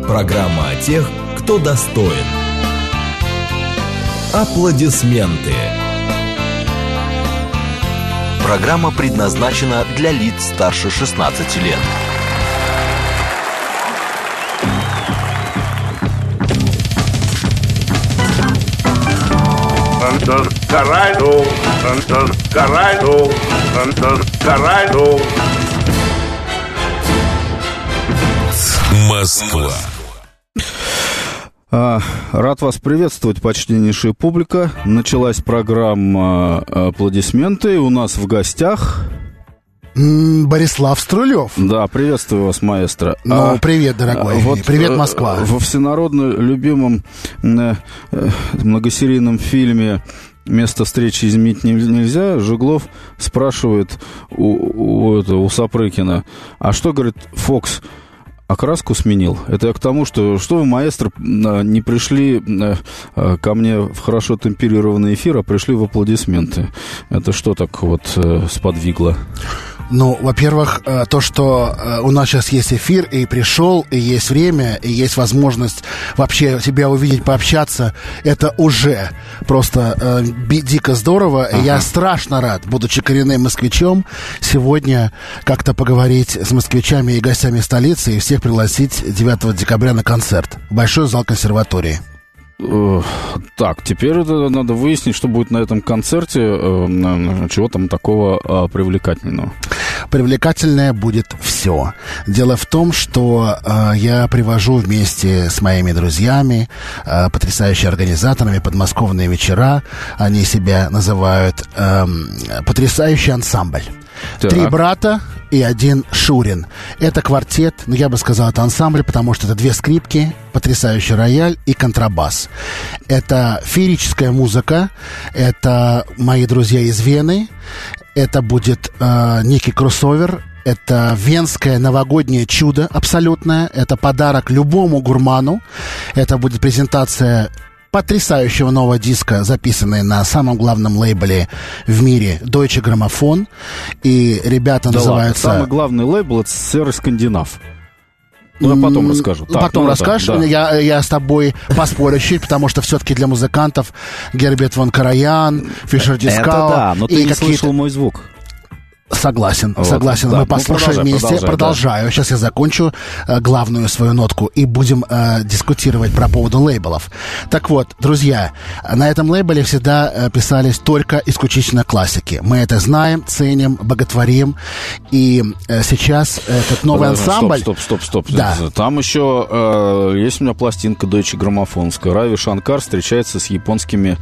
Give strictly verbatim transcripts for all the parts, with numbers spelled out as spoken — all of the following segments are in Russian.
Программа о тех, кто достоин. Аплодисменты. Программа предназначена для лиц старше шестнадцати лет. Москва. А, рад вас приветствовать, почтеннейшая публика. Началась программа «Аплодисменты». У нас в гостях... Борислав Струлев. Да, приветствую вас, маэстро. Ну, а, привет, дорогой. Вот, привет, Москва. Во всенародно любимом э, многосерийном фильме «Место встречи изменить нельзя» Жиглов спрашивает у, у, у Сапрыкина: а что, говорит, Фокс окраску сменил? Это я к тому, что что вы, маэстро, не пришли ко мне в хорошо темперированный эфир, а пришли в аплодисменты. Это что так вот сподвигло? Ну, во-первых, то, что у нас сейчас есть эфир, и пришел, и есть время, и есть возможность вообще тебя увидеть, пообщаться, это уже просто э, дико здорово. Ага. Я страшно рад, будучи коренным москвичом, сегодня как-то поговорить с москвичами и гостями столицы и всех пригласить девятого декабря на концерт. Большой зал консерватории. Так, теперь это надо выяснить, что будет на этом концерте, чего там такого привлекательного. Привлекательное будет все. Дело в том, что э, я привожу вместе с моими друзьями, э, потрясающими организаторами, подмосковные вечера. Они себя называют э, потрясающий ансамбль. Так. Три брата и один Шурин. Это квартет, ну я бы сказал, это ансамбль, потому что это две скрипки, потрясающий рояль и контрабас. Это феерическая музыка, это мои друзья из Вены, это будет э, некий кроссовер. Это венское новогоднее чудо абсолютное. Это подарок любому гурману. Это будет презентация потрясающего нового диска, записанный на самом главном лейбле в мире Deutsche Grammophon. И ребята да называются... Ладно, самый главный лейбл — это серый Скандинав. Ну, я потом расскажу. Так, потом ну, расскажешь. Да. Я, я с тобой поспорю чуть, потому что все-таки для музыкантов Герберт фон Караян, Фишер Дискау... Это да, но ты не слышал мой звук. Согласен, вот, согласен. Да. Мы послушаем ну, вместе. Продолжай, Продолжаю. Да. Сейчас я закончу э, главную свою нотку и будем э, дискутировать про поводу лейблов. Так вот, друзья, на этом лейбле всегда э, писались только исключительно классики. Мы это знаем, ценим, боготворим. И э, сейчас этот новый Подожди, ансамбль... Стоп, стоп, стоп, стоп. Да. Там еще э, есть у меня пластинка Deutsche Grammophonская. Рави Шанкар встречается с японскими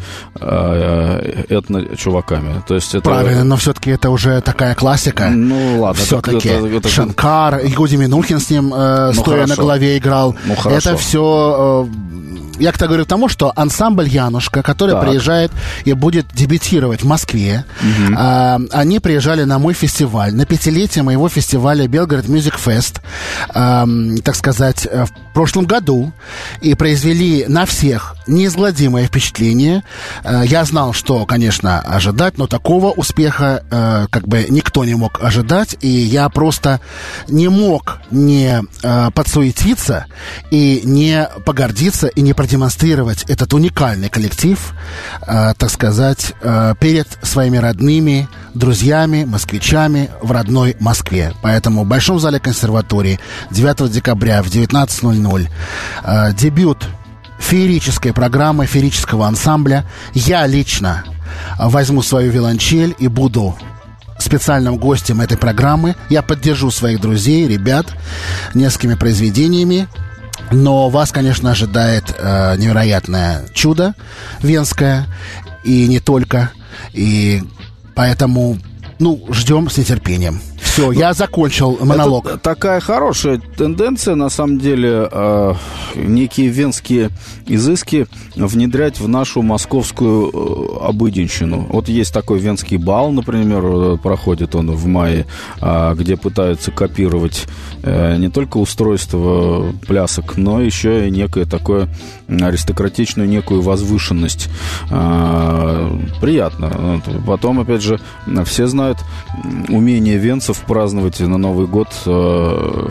э, этно-чуваками. То есть это... Правильно, но все-таки это уже такая классика. Ну, ладно. Все-таки это, это, Шанкар, Игуди Минухин с ним э, ну, стоя хорошо. на голове играл. Ну, хорошо. Это все... Э, я к говорю к тому, что ансамбль «Янушка», который так. приезжает и будет дебютировать в Москве, угу. э, они приезжали на мой фестиваль, на пятилетие моего фестиваля Belgrade Music Fest, э, так сказать, в прошлом году, и произвели на всех неизгладимое впечатление. Э, я знал, что, конечно, ожидать, но такого успеха э, как бы никто не мог ожидать, и я просто не мог не э, подсуетиться и не погордиться и не продемонстрировать этот уникальный коллектив, э, так сказать, э, перед своими родными, друзьями, москвичами в родной Москве. Поэтому в Большом зале консерватории девятого декабря в девятнадцать ноль ноль э, дебют феерической программы, феерического ансамбля. Я лично возьму свою виолончель и буду специальным гостем этой программы. Я поддержу своих друзей, ребят, несколькими произведениями. Но вас, конечно, ожидает э, невероятное чудо венское, и не только. И поэтому, ну, ждем с нетерпением. Все, я закончил монолог. Это такая хорошая тенденция, на самом деле, э, некие венские изыски внедрять в нашу московскую э, обыденщину. Вот есть такой венский бал, например, проходит он в мае, э, где пытаются копировать э, не только устройство плясок, но еще и некое такое аристократичную некую возвышенность. Э, приятно. Потом, опять же, все знают умение венцев праздновать на Новый год э,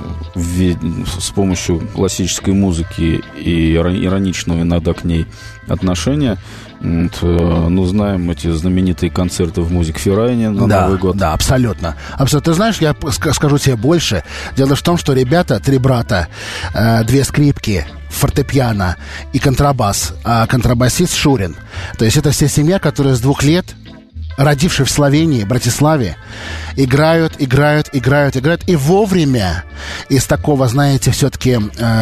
с помощью классической музыки и ироничного иногда к ней отношения. Вот, э, ну, знаем эти знаменитые концерты в Музикферайне на да, Новый год. Да, абсолютно. Абсолютно. Ты знаешь, я скажу тебе больше. Дело в том, что ребята, три брата, э, две скрипки, фортепиано и контрабас, а контрабасист Шурин. То есть это вся семья, которая с двух лет, родившие в Словении, Братиславе, играют, играют, играют, играют. И вовремя из такого, знаете, все-таки,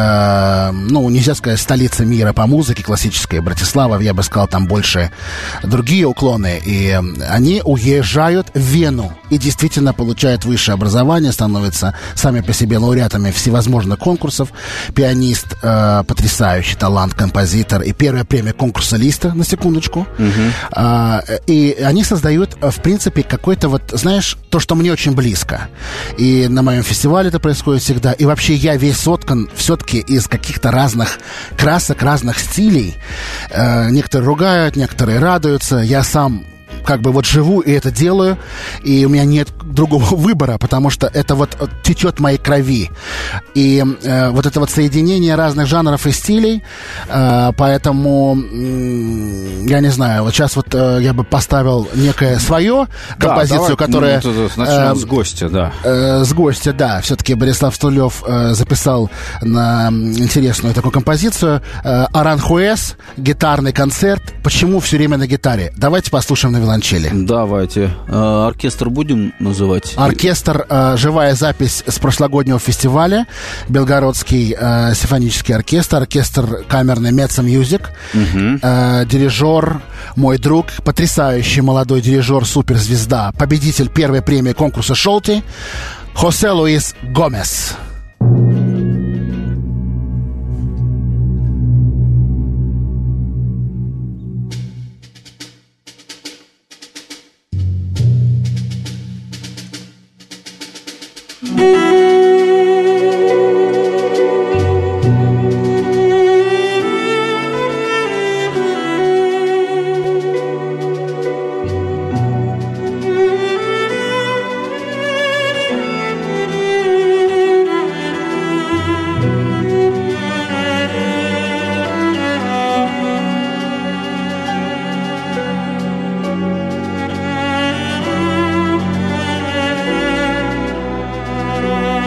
э, ну, нельзя сказать, столица мира по музыке классической, Братислава, я бы сказал, там больше другие уклоны. И они уезжают в Вену и действительно получают высшее образование, становятся сами по себе лауреатами всевозможных конкурсов. Пианист, э, потрясающий талант, композитор и первая премия конкурса Листа, на секундочку. Угу. Э, и они создают дают, в принципе, какой-то вот, знаешь, то, что мне очень близко. И на моем фестивале это происходит всегда. И вообще я весь соткан все-таки из каких-то разных красок, разных стилей. Э, некоторые ругают, некоторые радуются. Я сам как бы вот живу и это делаю, и у меня нет другого выбора, потому что это вот течет в моей крови. И э, вот это вот соединение разных жанров и стилей, э, поэтому, э, я не знаю, вот сейчас вот э, я бы поставил некое свое композицию, да, давай, которая... Ну, начнем э, с гостя, да. Э, с гостя, да. Все-таки Борислав Стулев э, записал на интересную такую композицию. Э, Аранхуэс, гитарный концерт. Почему все время на гитаре? Давайте послушаем на виолончели. Давайте. Э, оркестр будем называть? Оркестр, э, живая запись с прошлогоднего фестиваля. Белгородский э, симфонический оркестр. Оркестр камерный Mezzo Music. Угу. Э, дирижер, мой друг, потрясающий молодой дирижер, суперзвезда, победитель первой премии конкурса Шолти, Хосе Луис Гомес. Thank you.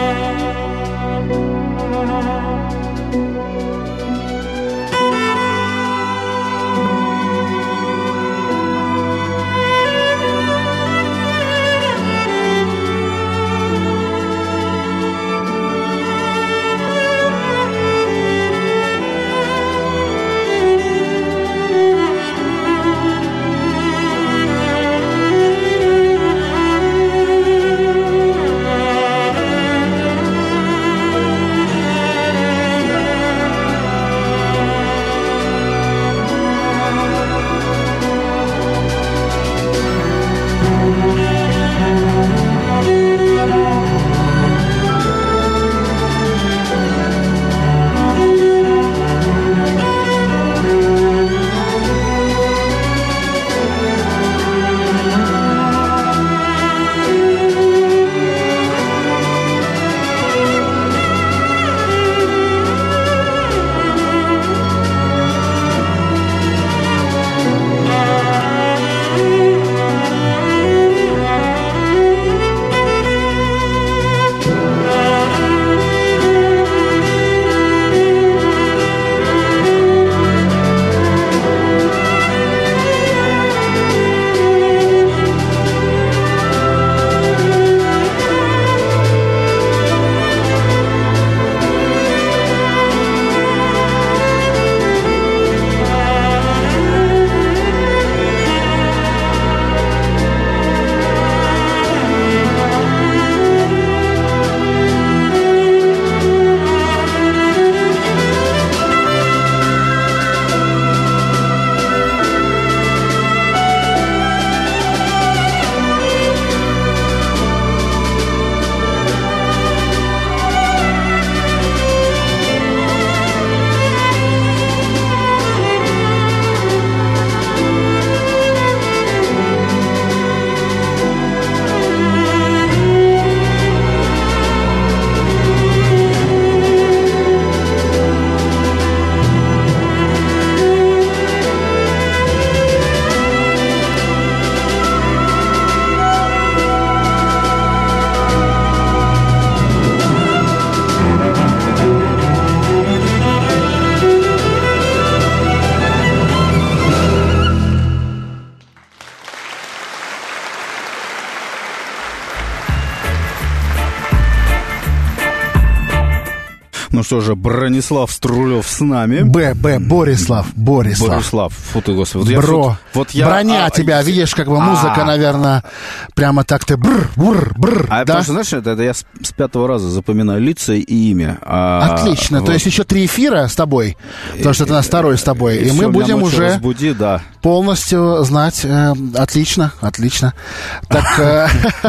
Ну что же, Бронислав Струлев с нами. Б, Б, Борислав, Борислав. Борислав, фу ты, господи. Вот Бро, я, вот, вот я, броня а, тебя, видишь, как бы музыка, а, наверное, прямо так ты бр, бр, бр, а да? потому что, знаешь, это, это я с, с пятого раза запоминаю лица и имя. А, Отлично, вот. То есть еще три эфира с тобой, потому что это у нас второй с тобой, и, и мы все, будем уже разбуди, да. полностью знать. Э, отлично, отлично. Так, э,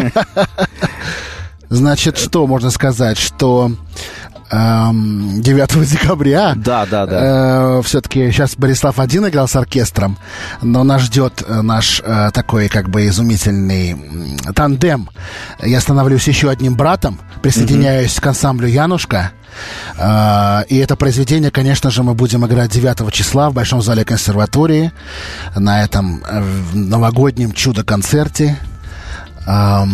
значит, что можно сказать, что девятого декабря. Да, да, да. Э, все-таки сейчас Борислав один играл с оркестром, но нас ждет наш э, такой как бы изумительный тандем. Я становлюсь еще одним братом, присоединяюсь mm-hmm. к ансамблю «Янушка». Uh, и это произведение, конечно же, мы будем играть девятого числа в Большом зале консерватории на этом uh, новогоднем чудо-концерте. Uh,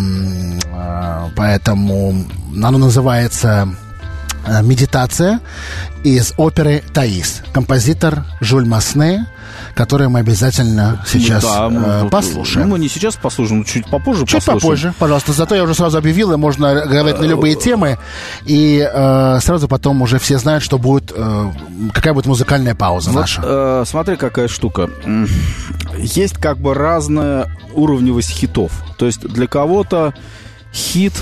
uh, поэтому оно называется uh, «Медитация» из оперы «Таис». Композитор Жюль Масне, который мы обязательно сейчас да, мы, uh, послушаем. Ну, мы не сейчас послушаем, чуть попозже Чуть послушаем. попозже, пожалуйста. Зато я уже сразу объявил, и можно говорить на любые темы. И э, сразу потом уже все знают, что будет, э, какая будет музыкальная пауза вот, наша. Э, смотри, какая штука. Есть как бы разная уровневость хитов. То есть для кого-то хит...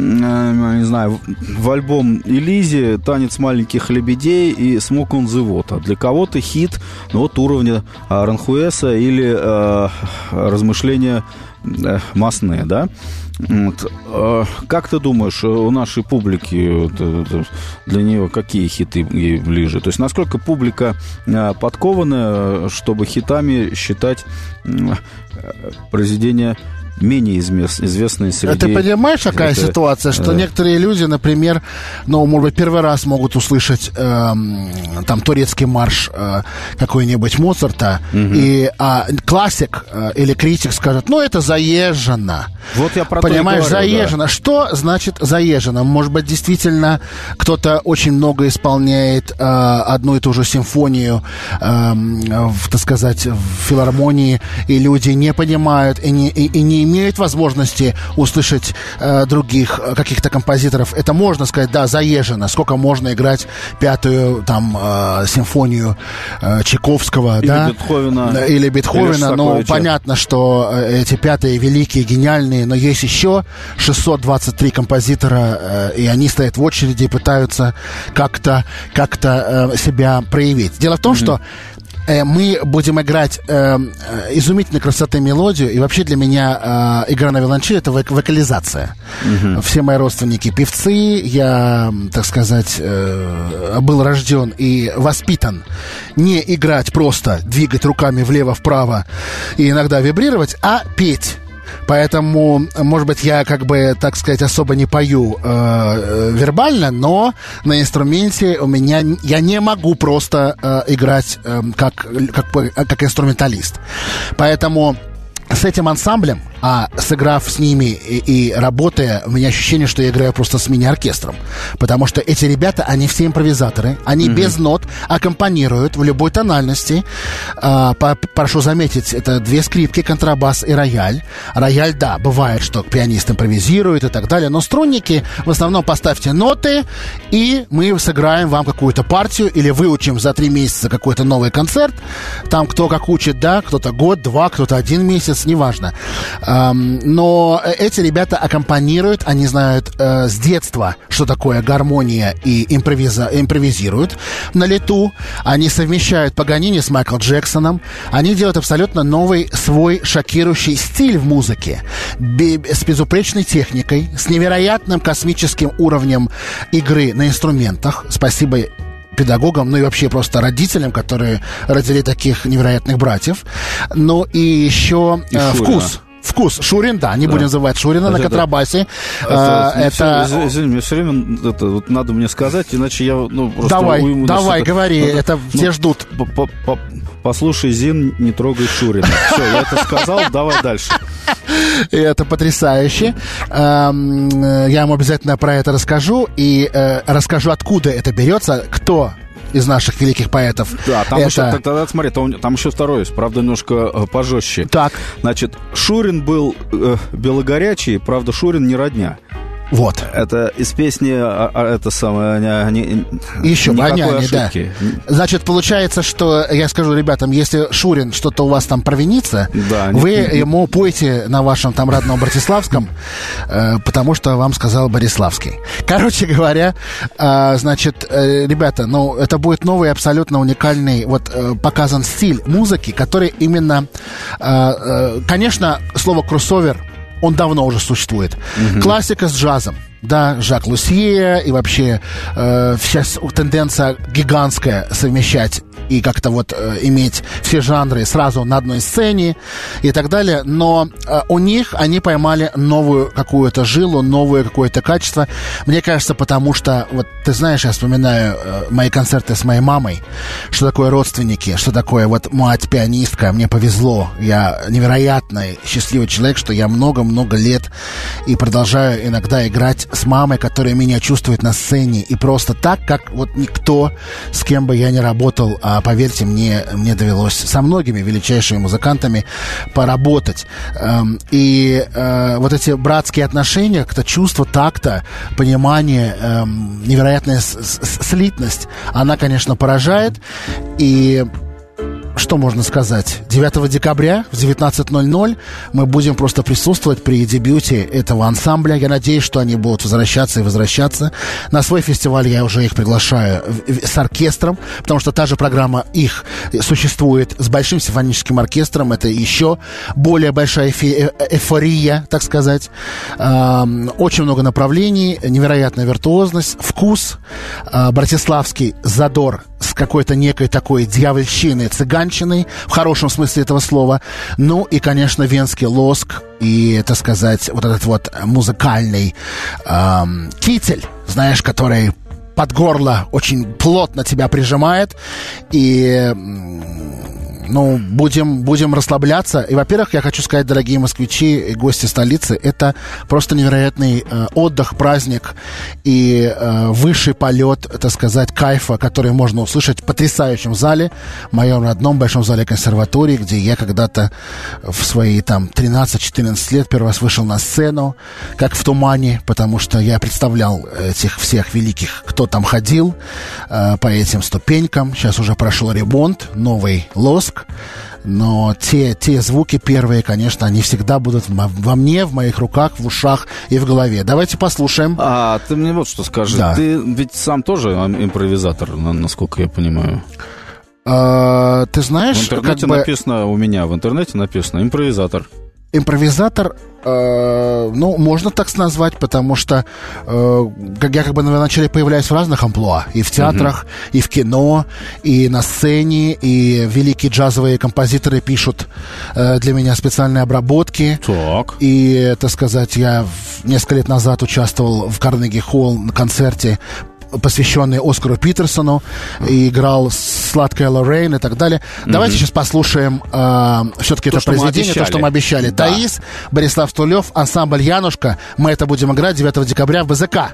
не знаю, в альбом Элизи «Танец маленьких лебедей» и «Smoke on the Water». Для кого-то хит, ну, вот уровня Аранхуэса или э, размышления э, Масне, да? Вот. Э, как ты думаешь, у нашей публики вот, для нее какие хиты ей ближе? То есть насколько публика э, подкованная, чтобы хитами считать э, произведения менее известные среди... Ты понимаешь, какая это, ситуация, что э... некоторые люди, например, ну, может быть, первый раз могут услышать э, там турецкий марш э, какой-нибудь Моцарта, угу. и а, классик э, или критик скажет, ну, это заезжено. Вот я про Понимаешь, то и говорю, заезжено. Да. Что значит заезжено? Может быть, действительно кто-то очень много исполняет э, одну и ту же симфонию, э, в, так сказать, в филармонии, и люди не понимают и не, и, и не имеют возможности услышать э, других э, каких-то композиторов. Это можно сказать, да, заезжено. Сколько можно играть пятую там э, симфонию э, Чайковского, или да? Бетховена, или Бетховена. Или но понятно, что э, эти пятые великие, гениальные, но есть еще шестьсот двадцать три композитора, э, и они стоят в очереди и пытаются как-то, как-то э, себя проявить. Дело в том, mm-hmm. что мы будем играть э, изумительной красоты мелодию, и вообще для меня э, игра на виолончели — это вок- вокализация. Mm-hmm. Все мои родственники певцы, я, так сказать, э, был рожден и воспитан не играть просто, двигать руками влево-вправо и иногда вибрировать, а петь. Поэтому, может быть, я, как бы, так сказать, особо не пою э, вербально, но на инструменте у меня... Я не могу просто э, играть э, как, как, как инструменталист. Поэтому с этим ансамблем, а сыграв с ними и, и работая, у меня ощущение, что я играю просто с мини-оркестром. Потому что эти ребята, они все импровизаторы, они mm-hmm. без нот аккомпанируют в любой тональности. А, по, прошу заметить, это две скрипки, контрабас и рояль. Рояль, да, бывает, что пианист импровизирует и так далее, но струнники, в основном поставьте ноты, и мы сыграем вам какую-то партию или выучим за три месяца какой-то новый концерт. Там кто как учит, да, кто-то год, два, кто-то один месяц, неважно. Но эти ребята аккомпанируют, они знают э, с детства, что такое гармония, и импровиза, импровизируют на лету. Они совмещают Паганини с Майклом Джексоном. Они делают абсолютно новый свой шокирующий стиль в музыке. С безупречной техникой, с невероятным космическим уровнем игры на инструментах. Спасибо педагогам, ну и вообще просто родителям, которые родили таких невероятных братьев. Ну и еще и э, вкус. Вкус. Шурин, да, не да. будем называть Шурина это, на контрабасе. Это... это... Все, извини, мне все время это, вот надо мне сказать, иначе я ну, просто давай, уйму. Давай, это, говори, ну, это ну, все ждут. Послушай, Зин, не трогай Шурина. Все, я это сказал, давай дальше. И это потрясающе. Я ему обязательно про это расскажу. И расскажу, откуда это берется, кто из наших великих поэтов. Да, там это... еще, тогда смотри, там, там еще второй есть, правда, немножко э, пожестче. Так. Значит, Шурин был э, белогорячий, правда, Шурин не родня. Вот. Это из песни, а, а, это самое, они, еще никакой няня, да. Значит, получается, что я скажу ребятам, если Шурин что-то у вас там провинится, да, вы не, не, ему пойте на вашем там родном Братиславском, э, потому что вам сказал Бориславский. Короче говоря, э, значит, э, ребята, ну, это будет новый, абсолютно уникальный, вот, э, показан стиль музыки, который именно, э, э, конечно, слово кроссовер, он давно уже существует. Mm-hmm. Классика с джазом. Да, Жак Лусье и вообще э, вся тенденция гигантская совмещать и как-то вот э, иметь все жанры сразу на одной сцене и так далее. Но э, у них они поймали новую какую-то жилу, новое какое-то качество. Мне кажется, потому что, вот ты знаешь, я вспоминаю э, мои концерты с моей мамой, что такое родственники, что такое вот мать пианистка, мне повезло, я невероятный счастливый человек, что я много-много лет и продолжаю иногда играть с мамой, которая меня чувствует на сцене и просто так, как вот никто, с кем бы я ни работал, а поверьте мне, мне довелось со многими величайшими музыкантами поработать. Эм, и э, вот эти братские отношения, как-то чувство такта, понимание, эм, невероятная с- с- слитность, она, конечно, поражает. И что можно сказать? девятого декабря в девятнадцать ноль ноль мы будем просто присутствовать при дебюте этого ансамбля. Я надеюсь, что они будут возвращаться и возвращаться. На свой фестиваль я уже их приглашаю с оркестром, потому что та же программа их существует с большим симфоническим оркестром. Это еще более большая эйфория, так сказать. Очень много направлений, невероятная виртуозность, вкус, братиславский задор с какой-то некой такой дьявольщиной, цыганщиной, в хорошем смысле этого слова. Ну и, конечно, венский лоск и, так сказать, вот этот вот музыкальный эм, китель, знаешь, который под горло очень плотно тебя прижимает. И, ну, будем, будем расслабляться. И, во-первых, я хочу сказать, дорогие москвичи и гости столицы, это просто невероятный э, отдых, праздник и э, высший полет, так сказать, кайфа, который можно услышать в потрясающем зале, в моем родном большом зале консерватории, где я когда-то в свои там тринадцать-четырнадцать лет первый раз вышел на сцену, как в тумане, потому что я представлял этих всех великих, кто там ходил э, по этим ступенькам. Сейчас уже прошел ремонт, новый лоск. Но те, те звуки первые, конечно, они всегда будут во мне, в моих руках, в ушах и в голове. Давайте послушаем. А ты мне вот что скажи. Да. Ты ведь сам тоже импровизатор, насколько я понимаю. А, ты знаешь, в интернете как бы... написано у меня, в интернете написано импровизатор. Импровизатор, э, ну, можно так назвать, потому что э, я как бы вначале появляюсь в разных амплуа. И в театрах, uh-huh. и в кино, и на сцене, и великие джазовые композиторы пишут э, для меня специальные обработки. Так. И, так сказать, я несколько лет назад участвовал в Карнеги-холл на концерте, посвященный Оскару Питерсону, и играл «Сладкая Лоррейн» и так далее. Mm-hmm. Давайте сейчас послушаем э, все-таки то, это произведение, то, что мы обещали. Да. Таис, Борислав Стулев, ансамбль «Янушка». Мы это будем играть девятого декабря в ВЗК.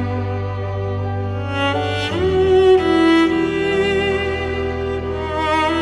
Thank you.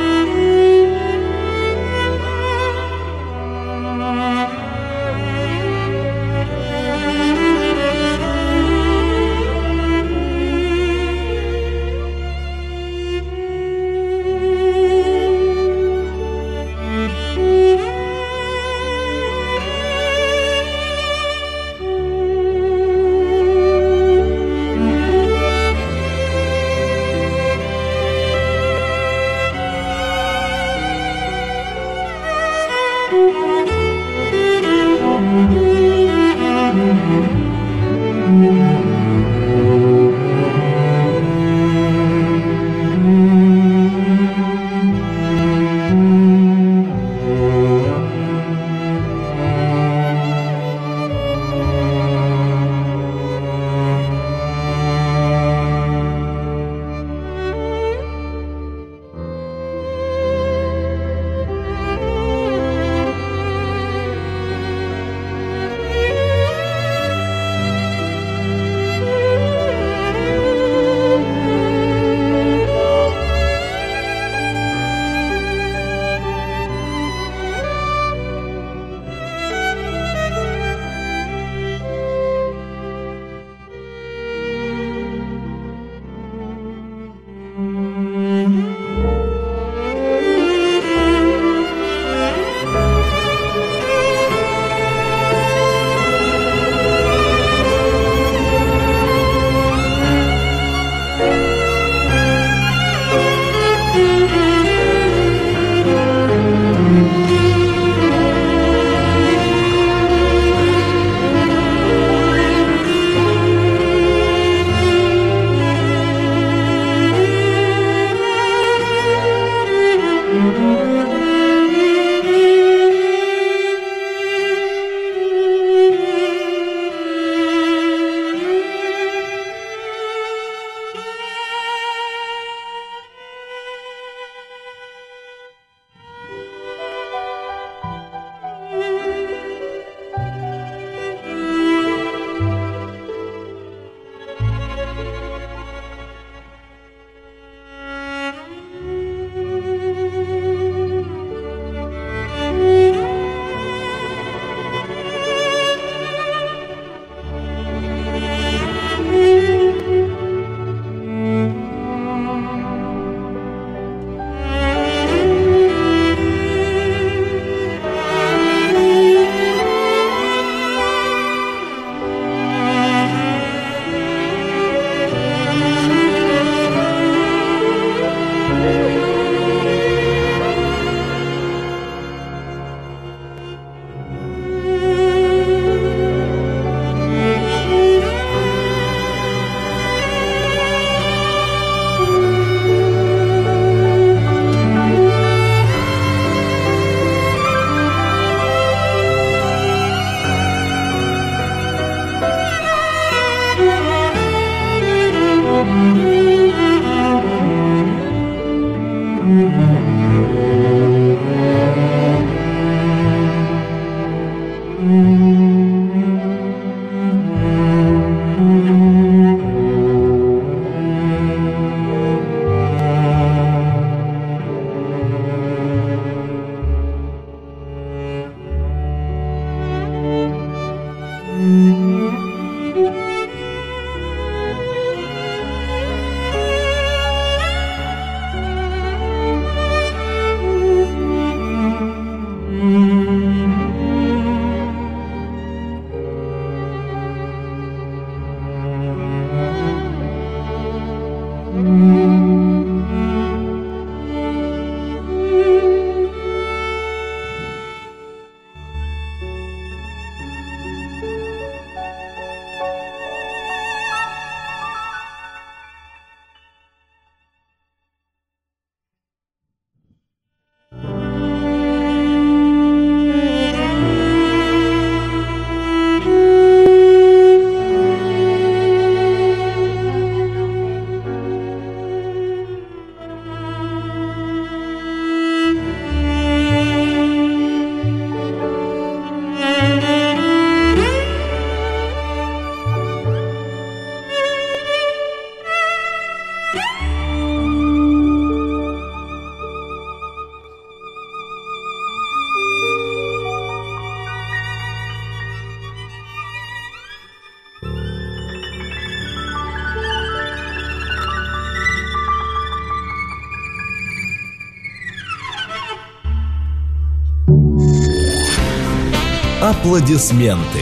Аплодисменты.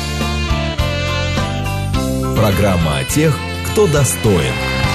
Программа о тех, кто достоин.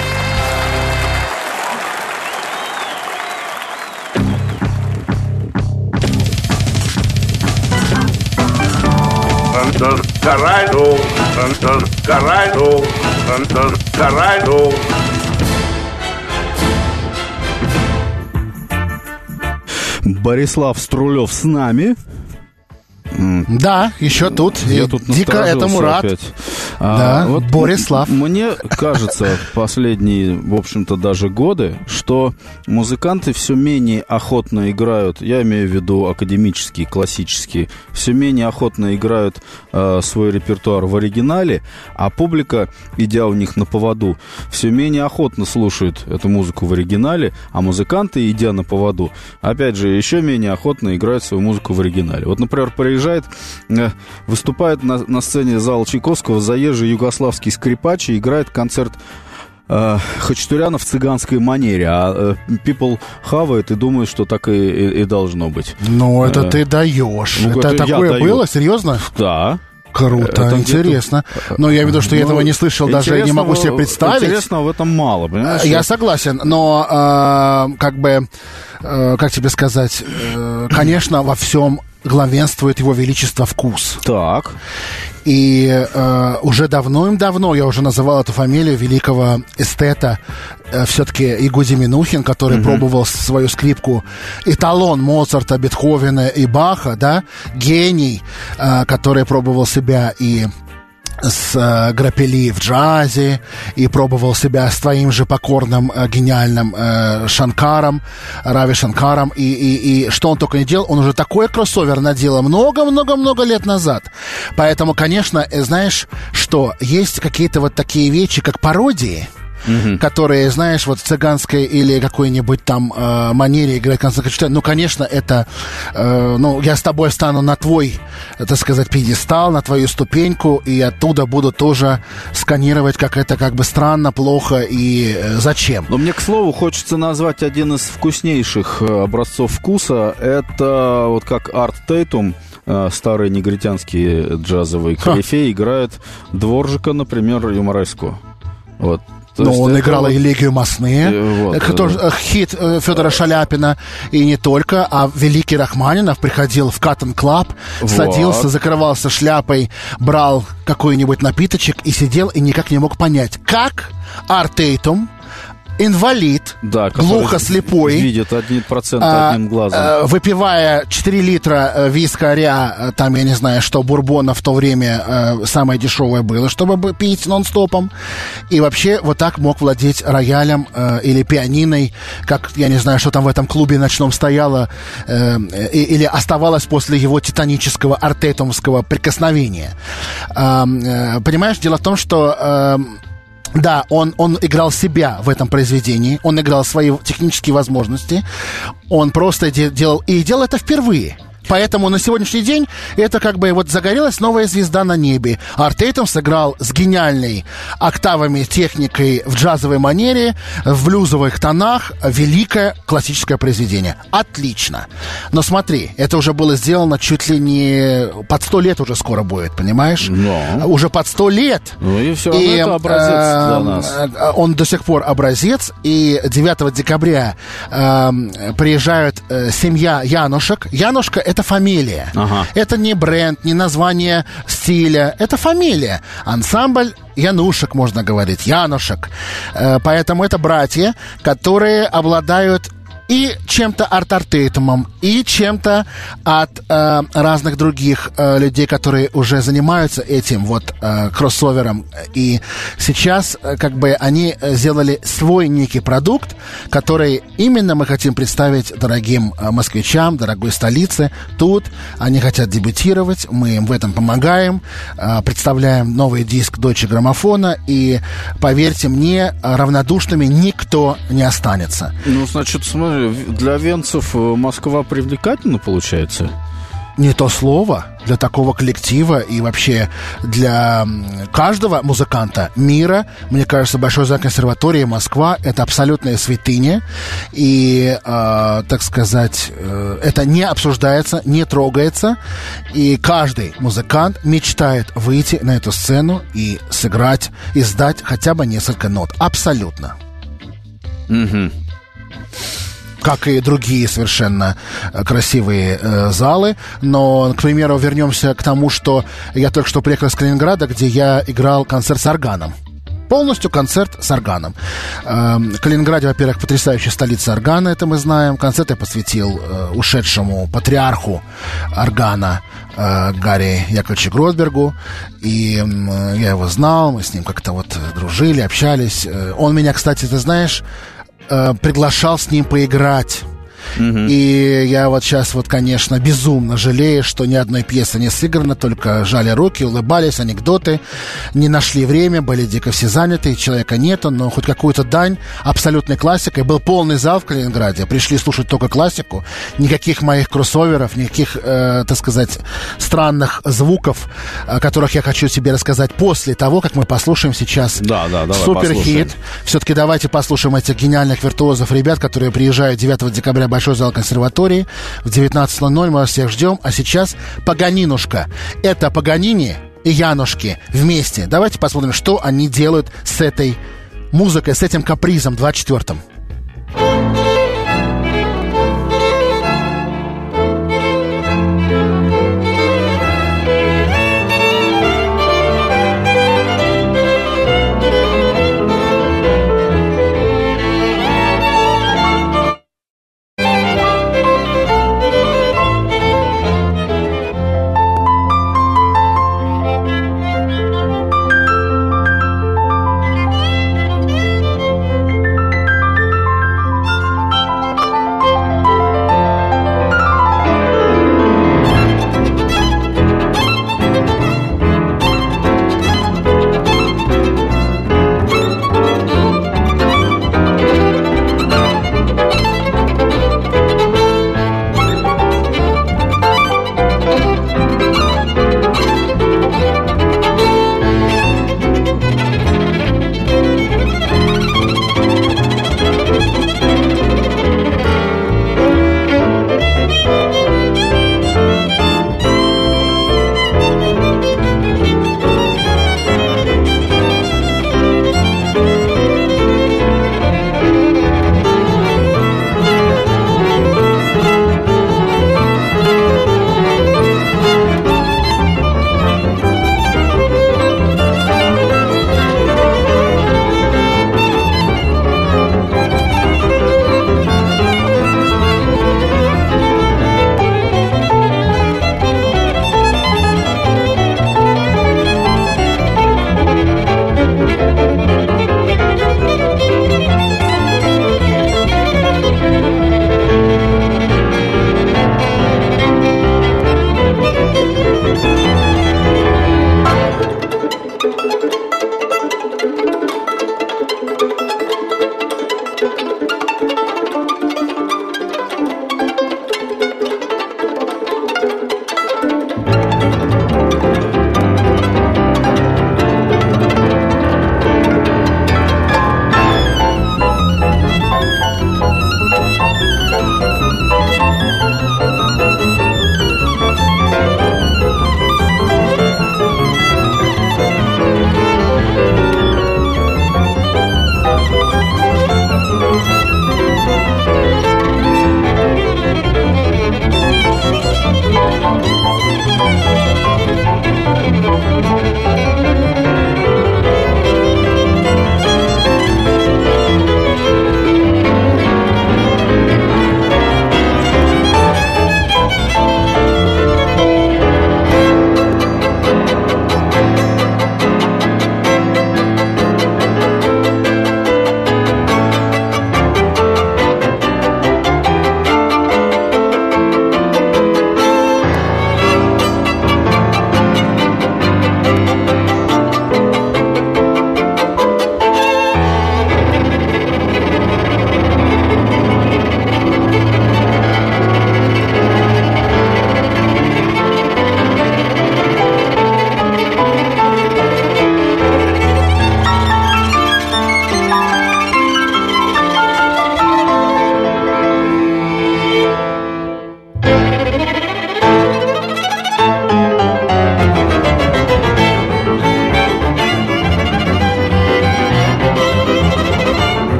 Борислав Струлев с нами. Да, еще тут. Я тут дико этому рад. Опять. Да, а, вот Борислав. Мне кажется, последние, в общем-то, даже годы, что музыканты все менее охотно играют, я имею в виду академические, классические, все менее охотно играют э, свой репертуар в оригинале, а публика, идя у них на поводу, все менее охотно слушает эту музыку в оригинале, а музыканты, идя на поводу, опять же, еще менее охотно играют свою музыку в оригинале. Вот, например, приезжает, э, выступает на, на сцене зала Чайковского заезжий югославский скрипач и играет концерт э, Хачатуряна в цыганской манере, а э, people хавает и думает, что так и, и, и должно быть. Ну, это э, ты даешь. Ну, это это такое было? Серьезно? Да. Круто, это интересно. Но я виду, что я ну, этого не слышал, даже не могу себе представить. Интересно в этом мало, понимаешь? Я согласен, но э, как бы, э, как тебе сказать, э, конечно, во всем главенствует его величество вкус. Так. И э, уже давно-давно я уже называл эту фамилию великого эстета, э, все-таки Ягуди Минухин, который mm-hmm. пробовал свою скрипку, эталон Моцарта, Бетховена и Баха, да, гений, э, который пробовал себя и с э, Граппели в джазе, и пробовал себя с твоим же покорным, э, гениальным э, Шанкаром, Рави Шанкаром, и, и, и что он только не делал, он уже такой кроссовер наделал много-много-много лет назад. Поэтому, конечно, э, знаешь, что есть какие-то вот такие вещи, как пародии, Mm-hmm. которые, знаешь, вот в цыганской или какой-нибудь там э, манере играть концерт. Ну, конечно, это, э, ну, я с тобой встану на твой, так сказать, пьедестал, на твою ступеньку, и оттуда буду тоже сканировать, как это как бы странно, плохо и э, зачем. Но мне, к слову, хочется назвать один из вкуснейших образцов вкуса. Это вот как Арт Тейтум, старый негритянский джазовый корифей, играет Дворжика, например, Юмореску. Вот. Но он играл вот... «Элегию Масне», вот, тоже да. хит Федора Шаляпина, и не только, а великий Рахманинов приходил в Cotton Club, вот. садился, закрывался шляпой, брал какой-нибудь напиточек и сидел и никак не мог понять, как Арт Тейтум, инвалид, да, глухослепой, видит один процент одним глазом, а, выпивая четыре литра вискаря, там, я не знаю, что, бурбона в то время а, самое дешевое было, чтобы пить нон-стопом, и вообще вот так мог владеть роялем а, или пианиной, как, я не знаю, что там в этом клубе ночном стояло, а, или оставалось после его титанического артейтумского прикосновения. А, а, понимаешь, дело в том, что... А, Да, он, он играл себя в этом произведении, он играл свои технические возможности, он просто де- делал, и делал это впервые. Поэтому на сегодняшний день это как бы вот загорелась новая звезда на небе. Арт Тейтум сыграл с гениальной октавами, техникой в джазовой манере, в блюзовых тонах великое классическое произведение. Отлично. Но смотри, это уже было сделано чуть ли не под сто лет уже скоро будет, понимаешь? Но. Уже под сто лет. Ну и все равно и, это образец э, для нас. Он до сих пор образец. И девятого декабря э, приезжает э, семья Янушек. Янушка — это фамилия. Ага. Это не бренд, не название стиля. Это фамилия. Ансамбль Янушек, можно говорить. Янушек. Э, поэтому это братья, которые обладают и чем-то от Арт Тейтумом, и чем-то от э, разных других э, людей, которые уже занимаются этим вот э, кроссовером. И сейчас э, как бы они сделали свой некий продукт, который именно мы хотим представить дорогим э, москвичам, дорогой столице. Тут они хотят дебютировать, мы им в этом помогаем, э, представляем новый диск Deutsche Grammophon, и, поверьте мне, равнодушными никто не останется. Ну, значит, смотри, для венцев Москва привлекательна, получается? Не то слово. Для такого коллектива и вообще для каждого музыканта мира, мне кажется, Большой зал консерватории Москва — это абсолютная святыня. И, э, так сказать, э, это не обсуждается, не трогается. И каждый музыкант мечтает выйти на эту сцену и сыграть, и сдать хотя бы несколько нот. Абсолютно. Угу. Как и другие совершенно красивые э, залы. Но, к примеру, вернемся к тому, что я только что приехал из Калининграда, где я играл концерт с органом. Полностью концерт с органом. Э, Калининграде, во-первых, потрясающая столица органа, это мы знаем. Концерт я посвятил э, ушедшему патриарху органа э, Гарри Яковлевичу Гросбергу. И э, я его знал, мы с ним как-то вот дружили, общались. Он меня, кстати, ты знаешь... приглашал с ним поиграть. Mm-hmm. И я вот сейчас вот, конечно, безумно жалею, что ни одной пьесы не сыграно, только жали руки, улыбались, анекдоты, не нашли время, были дико все заняты, человека нету, но хоть какую-то дань абсолютной классикой. Был полный зал в Калининграде, пришли слушать только классику, никаких моих кроссоверов, никаких, э, так сказать, странных звуков, о которых я хочу тебе рассказать после того, как мы послушаем сейчас да, да, суперхит. Все-таки давайте послушаем этих гениальных виртуозов ребят, которые приезжают девятого декабря в Большой зал консерватории в девятнадцать ноль ноль. Мы вас всех ждем. А сейчас Паганинушка. Это Паганини и Янушки вместе. Давайте посмотрим, что они делают с этой музыкой, с этим капризом двадцать четвёртым.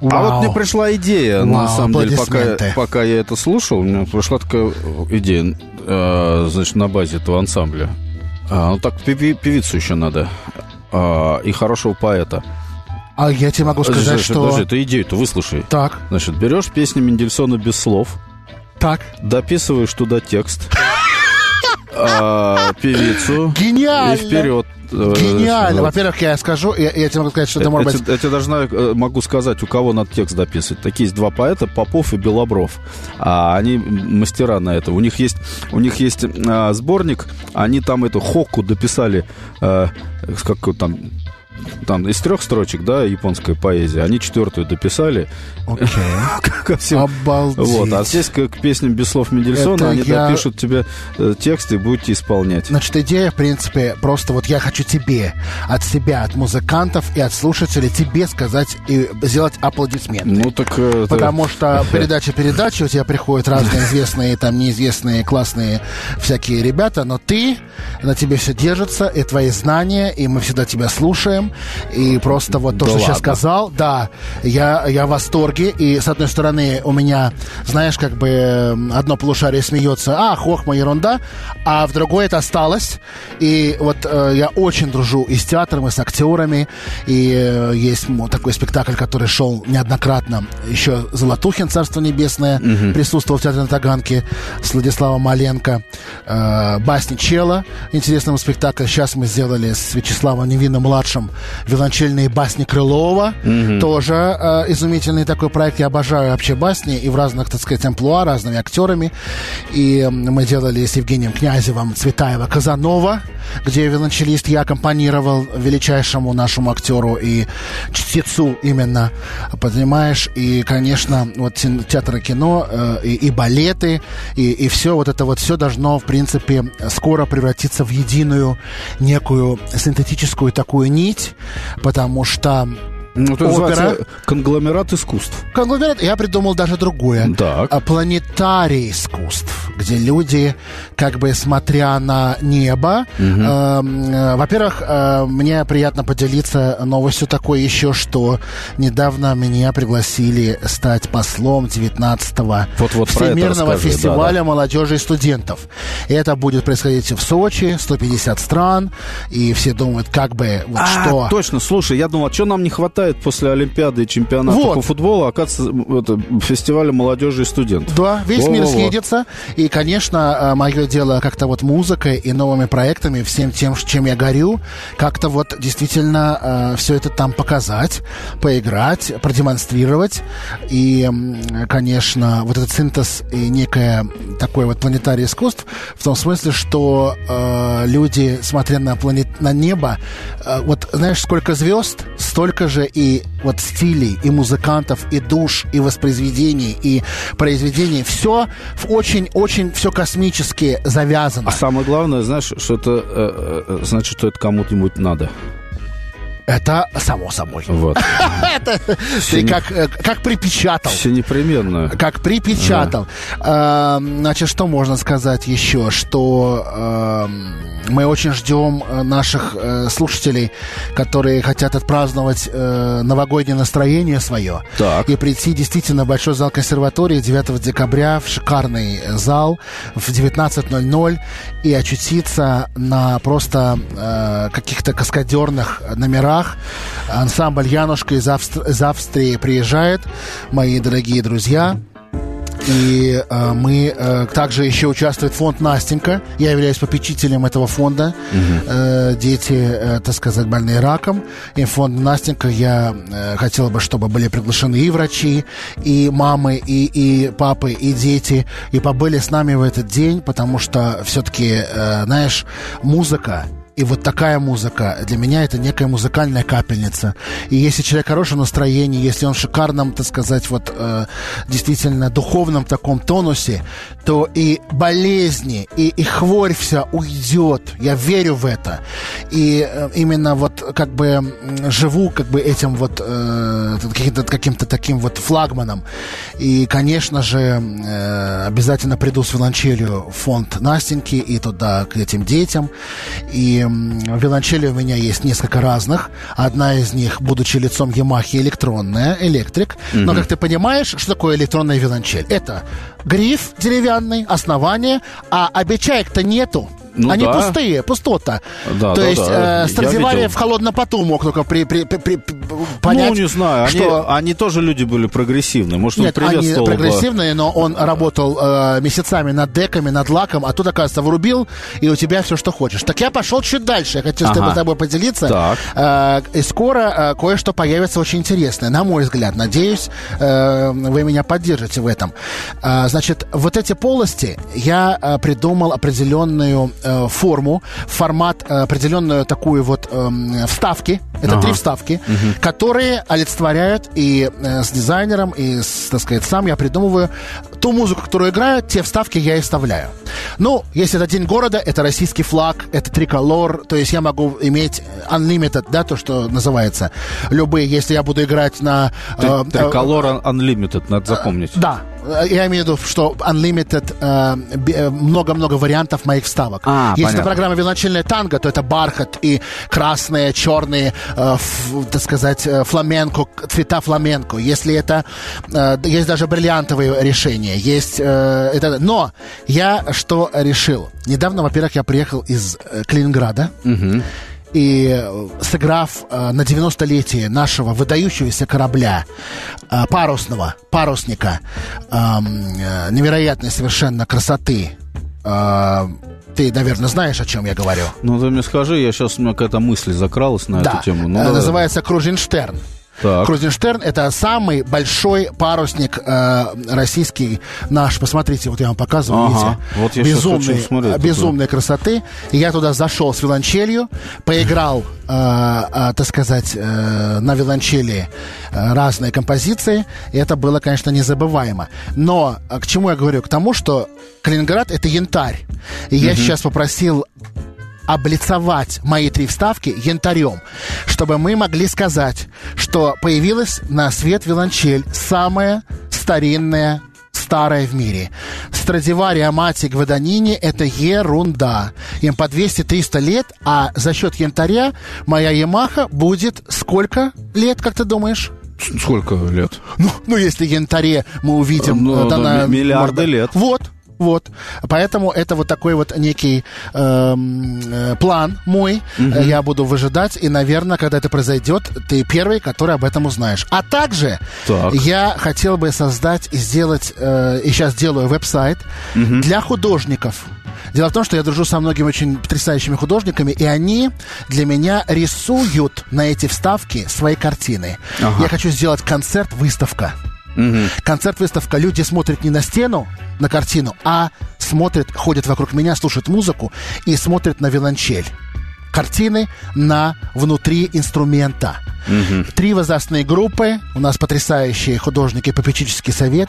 а вот мне пришла идея, Вау, на самом деле, пока, аплодисменты. пока я это слушал, у меня пришла такая идея, э, значит, на базе этого ансамбля. А, ну так певи- певицу еще надо, а, и хорошего поэта. А я тебе могу сказать, Подожди, что... подожди, ты идею-то выслушай. Так, Значит, берешь песню Мендельсона без слов, так. дописываешь туда текст, а, певицу, Гениально! и вперед. Гениально. Вот. Во-первых, я скажу, я, я тебе могу сказать, что это может Я, быть... тебе- я тебе даже знаю, э, могу сказать, у кого надо текст дописывать. Такие есть два поэта, Попов и Белобров. А они мастера на это. У них есть, у них есть а, сборник, они там эту хокку дописали, а, как там... Там из трех строчек, да, японская поэзия. Они четвертую дописали. Окей. Ко всем. Обалдеть. Вот. А здесь к, к песням без слов Мендельсона Это они я- допишут тебе э, тексты и будете исполнять. Значит, идея, в принципе, просто вот я хочу тебе, от себя, от музыкантов и от слушателей, тебе сказать и сделать аплодисменты. Ну так... э, это- Потому что передача передачи, у тебя приходят разные известные, там, неизвестные, классные всякие ребята, но ты, на тебе все держится, и твои знания, и мы всегда тебя слушаем, и просто вот то, Да что сейчас ладно. сказал, да, я, я в восторге, и с одной стороны у меня, знаешь, как бы э, одно полушарие смеется, а, хохма, ерунда, а в другое это осталось, и вот э, я очень дружу и с театром, и с актерами, и э, есть м, такой спектакль, который шел неоднократно, еще Золотухин, Царство Небесное, присутствовал в театре на Таганке с Владиславом Маленко, э, «Басни Чела», интересный спектакль, сейчас мы сделали с Вячеславом Невинным-младшим «Виолончельные басни Крылова», тоже э, изумительный такой проект, я обожаю вообще басни, и в разных, так сказать, амплуа, разными актерами, и э, мы делали с Евгением Князевым Цветаева «Казанова», где виолончелист я аккомпанировал величайшему нашему актеру и чтецу именно, понимаешь, и, конечно, вот те- театр и кино, э, и, и балеты, и, и все, вот это вот все должно, в принципе, скоро превратиться в единую некую синтетическую такую нить, потому что Ну, это опера- называется конгломерат искусств. конгломерат, я придумал даже другое. Так. А, планетарий искусств, где люди, как бы смотря на небо, э, э, во-первых, э, мне приятно поделиться новостью такой еще, что недавно меня пригласили стать послом девятнадцатого Вот-вот про это Всемирного расскажи, фестиваля да-да. молодежи и студентов. И это будет происходить в Сочи, сто пятьдесят стран, и все думают, как бы, вот А, что... точно, слушай, я думал, а что нам не хватает после Олимпиады и чемпионата Вот. по футболу, оказывается, это, фестиваля молодежи и студентов. Да, весь мир Во-во-во. съедется. И, конечно, мое дело как-то вот музыкой и новыми проектами, всем тем, чем я горю, как-то вот действительно все это там показать, поиграть, продемонстрировать. И, м, конечно, вот этот синтез и некое такое вот планетарий искусств в том смысле, что э, люди, смотря на, планет, на небо, э, вот знаешь, сколько звезд, столько же и вот стилей, и музыкантов, и душ, и воспроизведений, и произведений. Все очень-очень все космически завязано. А самое главное, знаешь, что это э, э, значит, что это кому-нибудь надо. Это само собой. Вот. Это Все ты не- как, э, как припечатал. Все непременно. Как припечатал. Э, Значит, что можно сказать еще? Что э, мы очень ждем э, наших э, слушателей, которые хотят отпраздновать э, новогоднее настроение свое. Так. И прийти действительно в Большой зал консерватории девятого декабря в шикарный зал в девятнадцать ноль ноль и очутиться на просто э, каких-то каскадерных номерах. Ансамбль «Янушка» из, Австр- из Австрии приезжает, мои дорогие друзья. И э, мы э, также еще участвует фонд «Настенька». Я являюсь попечителем этого фонда. Э, дети, э, так сказать, больные раком. И фонд «Настенька» я э, хотела бы, чтобы были приглашены и врачи, и мамы, и, и папы, и дети. И побыли с нами в этот день, потому что все-таки, э, знаешь, музыка. И вот такая музыка для меня это некая музыкальная капельница. И если человек в хорошем настроении, если он в шикарном, так сказать, вот э, действительно духовном таком тонусе, то и болезни, и, и хворь вся уйдет. Я верю в это. И э, именно вот как бы м, живу как бы этим вот э, каким-то, каким-то таким вот флагманом. И, конечно же, э, обязательно приду с виолончелью в фонд Настеньки и туда к этим детям. И виолончели у меня есть несколько разных. Одна из них, будучи лицом Yamaha, электронная, электрик. Mm-hmm. Но, как ты понимаешь, что такое электронная виолончель? Это гриф деревянный, основание, а обечаек-то нету. Ну, они да. пустые, пустота. Да, То да, есть да. Э, Страдивари в холодном поту мог только при, при, при, при, понять. Ну, не знаю, что... они, они тоже люди были прогрессивные. Может, Нет, он они бы... прогрессивные, но он работал э, месяцами над деками, над лаком, а тут, оказывается, врубил, и у тебя все, что хочешь. Так я пошел чуть дальше. Я хотел ага. с тобой поделиться. Э, и скоро э, кое-что появится очень интересное, на мой взгляд. Надеюсь, э, вы меня поддержите в этом. Э, значит, вот эти полости я э, придумал определенную форму, формат, определенную такую вот э, вставки. Это ага. три вставки, угу. которые олицетворяют и э, с дизайнером, и, с, так сказать, сам я придумываю ту музыку, которую играю, те вставки я и вставляю. Ну, если это День города, это российский флаг, это триколор, то есть я могу иметь unlimited, да, то, что называется, любые, если я буду играть на... Э, триколор unlimited, надо запомнить. Э, да. Я имею в виду, что Unlimited, э, много-много вариантов моих вставок. А, Если понятно. Это программа «Виолончельная танго», то это бархат и красные, черные, э, ф, так сказать, фламенко, цвета фламенко. Если это... Э, есть даже бриллиантовые решения. Есть... Э, это, но я что решил? Недавно, во-первых, я приехал из э, Калининграда. Угу. И сыграв э, на девяностолетие нашего выдающегося корабля, э, парусного, парусника, э, э, невероятной совершенно красоты, э, ты, наверное, знаешь, о чем я говорю? Ну, ты мне скажи, я сейчас, у меня какая-то мысль закралась на да. эту тему. Ну, э, да. Называется «Крузенштерн». Так. Крузенштерн — это самый большой парусник э, российский наш. Посмотрите, вот я вам показываю, ага. видите, вот я безумной, смотреть, безумной красоты. И я туда зашел с виолончелью, поиграл, э, э, так сказать, э, на виолончели э, разные композиции. И это было, конечно, незабываемо. Но э, к чему я говорю? К тому, что Калининград — это янтарь. И я mm-hmm. сейчас попросил облицовать мои три вставки янтарем, чтобы мы могли сказать, что появилась на свет виолончель самая старинная, старая в мире. Страдивари, Амати, Гваданини — это ерунда. Им по двести-триста лет, а за счет янтаря моя Ямаха будет сколько лет, как ты думаешь? Сколько лет? Ну, ну если янтаре мы увидим... Ну, да, на, миллиарды можно... лет. Вот. Вот, поэтому это вот такой вот некий э, э, план мой. Mm-hmm. Я буду выжидать, и, наверное, когда это произойдет, ты первый, который об этом узнаешь. А также так. я хотел бы создать и сделать, э, и сейчас делаю веб-сайт mm-hmm. для художников. Дело в том, что я дружу со многими очень потрясающими художниками, и они для меня рисуют на эти вставки свои картины. Ага. Я хочу сделать концерт-выставка. Угу. Концерт-выставка. Люди смотрят не на стену, на картину, а смотрят, ходят вокруг меня, слушают музыку и смотрят на виолончель. Картины на внутри инструмента. Угу. Три возрастные группы. У нас потрясающие художники, попечительский совет.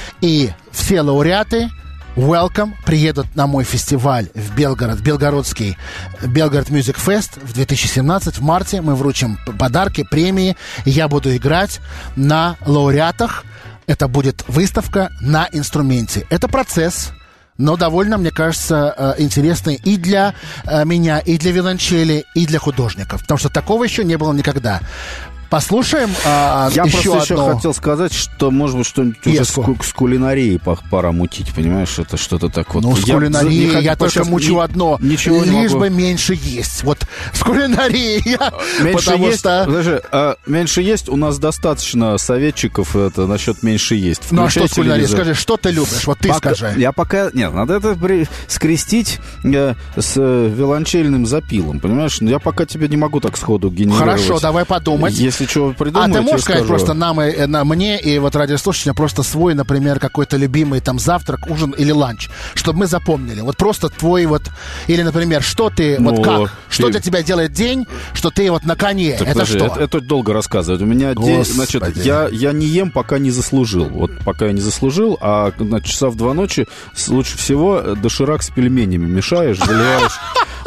И все лауреаты welcome приедут на мой фестиваль в Белгород, Белгородский Белгород Music Fest в две тысячи семнадцатом в марте. Мы вручим подарки, премии. Я буду играть на лауреатах. Это будет выставка на инструменте. Это процесс, но довольно, мне кажется, интересный и для меня, и для виолончели, и для художников. Потому что такого еще не было никогда. Послушаем а, Я еще просто одно. еще хотел сказать, что, может быть, что-нибудь уже с, с кулинарией пора мутить, понимаешь? Это что-то так вот. Ну, с я, кулинарией я, я только мучу ни, одно. Ничего Лишь не могу. бы меньше есть. Вот с кулинарией я... Меньше потому есть, что... Подожди, а, меньше есть, у нас достаточно советчиков это, насчет меньше есть. Включай. Ну, а что с кулинарией? Скажи, что ты любишь? Вот ты пока, скажи. Я пока... Нет, надо это при, скрестить э, с э, виолончельным запилом, понимаешь? Я пока тебе не могу так сходу генерировать. Хорошо, давай подумать. Если что придумать, а ты можешь сказать скажу. Просто нам и, на, мне и вот радиослушателям просто свой, например, какой-то любимый там завтрак, ужин или ланч, чтобы мы запомнили. Вот просто твой вот... Или, например, что ты... Ну, вот как? Что и... для тебя делает день, что ты вот на коне? Так, это подожди, что? Это, это долго рассказывать. У меня день... Значит, я, я не ем, пока не заслужил. Вот пока я не заслужил, а значит, часа в два ночи лучше всего доширак с пельменями мешаешь, заливаешь